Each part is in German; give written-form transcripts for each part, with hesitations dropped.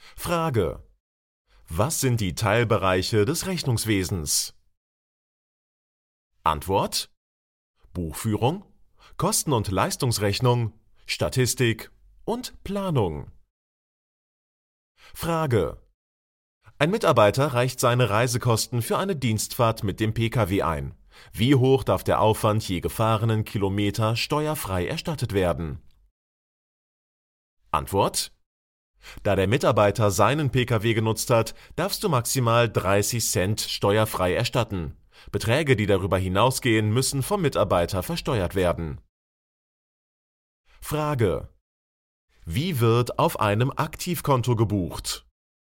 Frage: Was sind die Teilbereiche des Rechnungswesens? Antwort: Buchführung, Kosten- und Leistungsrechnung, Statistik und Planung. Frage: Ein Mitarbeiter reicht seine Reisekosten für eine Dienstfahrt mit dem Pkw ein. Wie hoch darf der Aufwand je gefahrenen Kilometer steuerfrei erstattet werden? Antwort: Da der Mitarbeiter seinen Pkw genutzt hat, darfst du maximal 30 Cent steuerfrei erstatten. Beträge, die darüber hinausgehen, müssen vom Mitarbeiter versteuert werden. Frage: Wie wird auf einem Aktivkonto gebucht?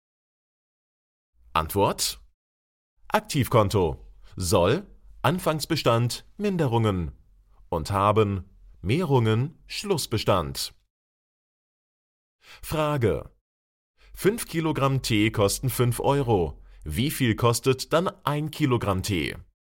Antwort: Aktivkonto soll Anfangsbestand Minderungen und haben Mehrungen Schlussbestand. Frage: 5 Kilogramm Tee kosten 5 Euro. Wie viel kostet dann 1 Kilogramm Tee?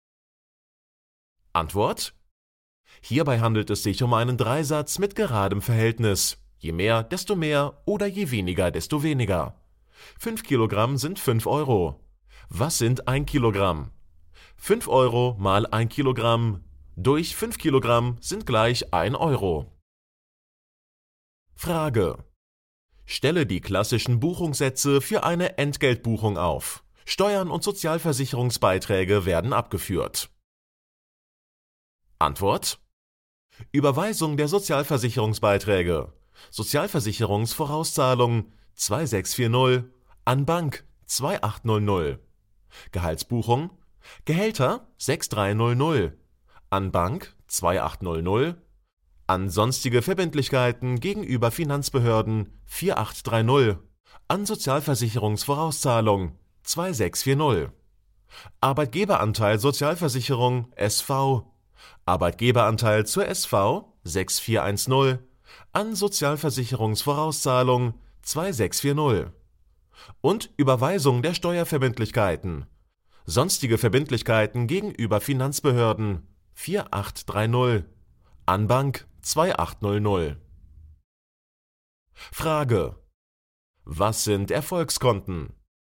Antwort: Hierbei handelt es sich um einen Dreisatz mit geradem Verhältnis. Je mehr, desto mehr oder je weniger, desto weniger. 5 Kilogramm sind 5 Euro. Was sind 1 Kilogramm? 5 Euro mal 1 Kilogramm durch 5 Kilogramm sind gleich 1 Euro. Frage: Stelle die klassischen Buchungssätze für eine Entgeltbuchung auf. Steuern und Sozialversicherungsbeiträge werden abgeführt. Antwort: Überweisung der Sozialversicherungsbeiträge. Sozialversicherungsvorauszahlung 2640 an Bank 2800. Gehaltsbuchung Gehälter 6300 an Bank 2800. An sonstige Verbindlichkeiten gegenüber Finanzbehörden 4830. An Sozialversicherungsvorauszahlung 2640. Arbeitgeberanteil Sozialversicherung SV. Arbeitgeberanteil zur SV 6410. An Sozialversicherungsvorauszahlung 2640. Und Überweisung der Steuerverbindlichkeiten. Sonstige Verbindlichkeiten gegenüber Finanzbehörden 4830. An Bank 2800. Frage: Was sind Erfolgskonten?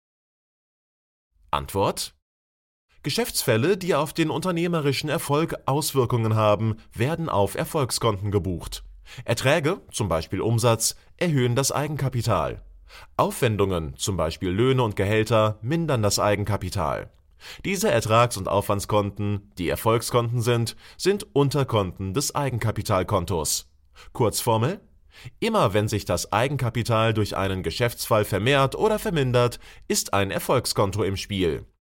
Antwort: Geschäftsfälle, die auf den unternehmerischen Erfolg Auswirkungen haben, werden auf Erfolgskonten gebucht. Erträge, zum Beispiel Umsatz, erhöhen das Eigenkapital. Aufwendungen, zum Beispiel Löhne und Gehälter, mindern das Eigenkapital. Diese Ertrags- und Aufwandskonten, die Erfolgskonten sind Unterkonten des Eigenkapitalkontos. Kurzformel: Immer wenn sich das Eigenkapital durch einen Geschäftsfall vermehrt oder vermindert, ist ein Erfolgskonto im Spiel.